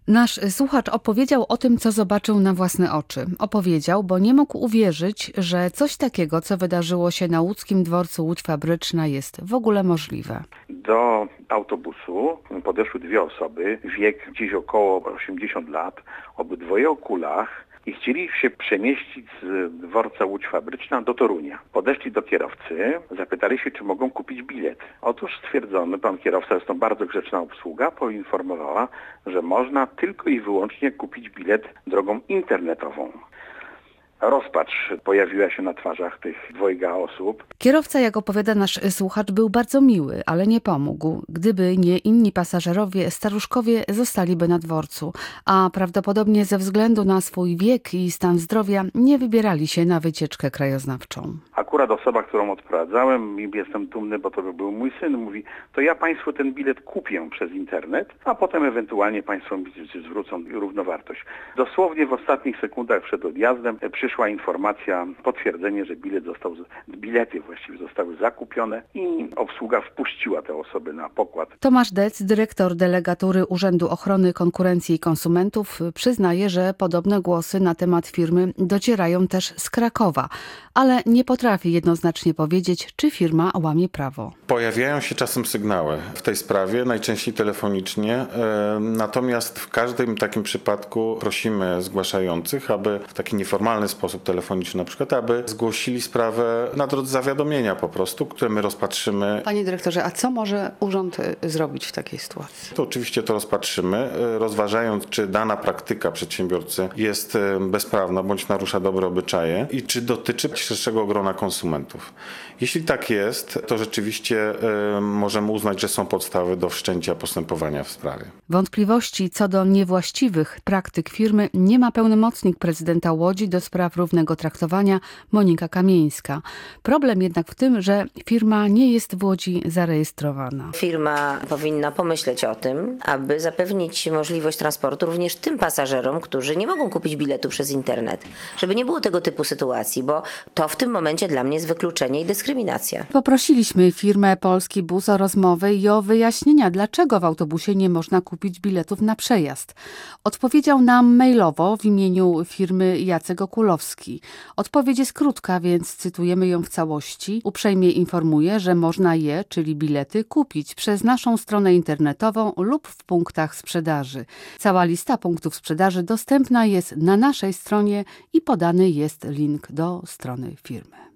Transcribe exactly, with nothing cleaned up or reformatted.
Nasz słuchacz opowiedział o tym, co zobaczył na własne oczy. Opowiedział, bo nie mógł uwierzyć, że coś takiego, co wydarzyło się na łódzkim dworcu Łódź Fabryczna, jest w ogóle możliwe. Do autobusu podeszły dwie osoby, wiek gdzieś około osiemdziesiąt lat, obydwoje o kulach i chcieli się przemieścić z dworca Łódź Fabryczna do Torunia. Podeszli do kierowcy, zapytali się, czy mogą kupić bilet. Otóż stwierdzono, pan kierowca, jest to bardzo grzeczna obsługa, poinformowała, że można tylko i wyłącznie kupić bilet drogą internetową. Rozpacz pojawiła się na twarzach tych dwojga osób. Kierowca, jak opowiada nasz słuchacz, był bardzo miły, ale nie pomógł. Gdyby nie inni pasażerowie, staruszkowie zostaliby na dworcu, a prawdopodobnie ze względu na swój wiek i stan zdrowia nie wybierali się na wycieczkę krajoznawczą. Akurat osoba, którą odprowadzałem, jestem dumny, bo to był mój syn, mówi, to ja państwu ten bilet kupię przez internet, a potem ewentualnie państwo mi zwrócą równowartość. Dosłownie w ostatnich sekundach przed odjazdem przyszła informacja, potwierdzenie, że bilet został, bilety właściwie zostały zakupione i obsługa wpuściła te osoby na pokład. Tomasz Dec, dyrektor delegatury Urzędu Ochrony Konkurencji i Konsumentów, przyznaje, że podobne głosy na temat firmy docierają też z Krakowa, ale nie potrafi jednoznacznie powiedzieć, czy firma łamie prawo. Pojawiają się czasem sygnały w tej sprawie, najczęściej telefonicznie, natomiast w każdym takim przypadku prosimy zgłaszających, aby w taki nieformalny sposób telefoniczny na przykład, aby zgłosili sprawę na drodze zawiadomienia po prostu, które my rozpatrzymy. Panie dyrektorze, a co może urząd zrobić w takiej sytuacji? To oczywiście to rozpatrzymy, rozważając, czy dana praktyka przedsiębiorcy jest bezprawna bądź narusza dobre obyczaje i czy dotyczy szerszego grona konsumentów. Jeśli tak jest, to rzeczywiście y, możemy uznać, że są podstawy do wszczęcia postępowania w sprawie. Wątpliwości co do niewłaściwych praktyk firmy nie ma pełnomocnik prezydenta Łodzi do spraw równego traktowania Monika Kamieńska. Problem jednak w tym, że firma nie jest w Łodzi zarejestrowana. Firma powinna pomyśleć o tym, aby zapewnić możliwość transportu również tym pasażerom, którzy nie mogą kupić biletu przez internet. Żeby nie było tego typu sytuacji, bo to w tym momencie dla mnie jest wykluczenie i dyskryminacja. Poprosiliśmy firmę Polski Bus o rozmowę i o wyjaśnienia, dlaczego w autobusie nie można kupić biletów na przejazd. Odpowiedział nam mailowo w imieniu firmy Jacek Okulowski. Odpowiedź jest krótka, więc cytujemy ją w całości. Uprzejmie informuję, że można je, czyli bilety, kupić przez naszą stronę internetową lub w punktach sprzedaży. Cała lista punktów sprzedaży dostępna jest na naszej stronie i podany jest link do strony firmy.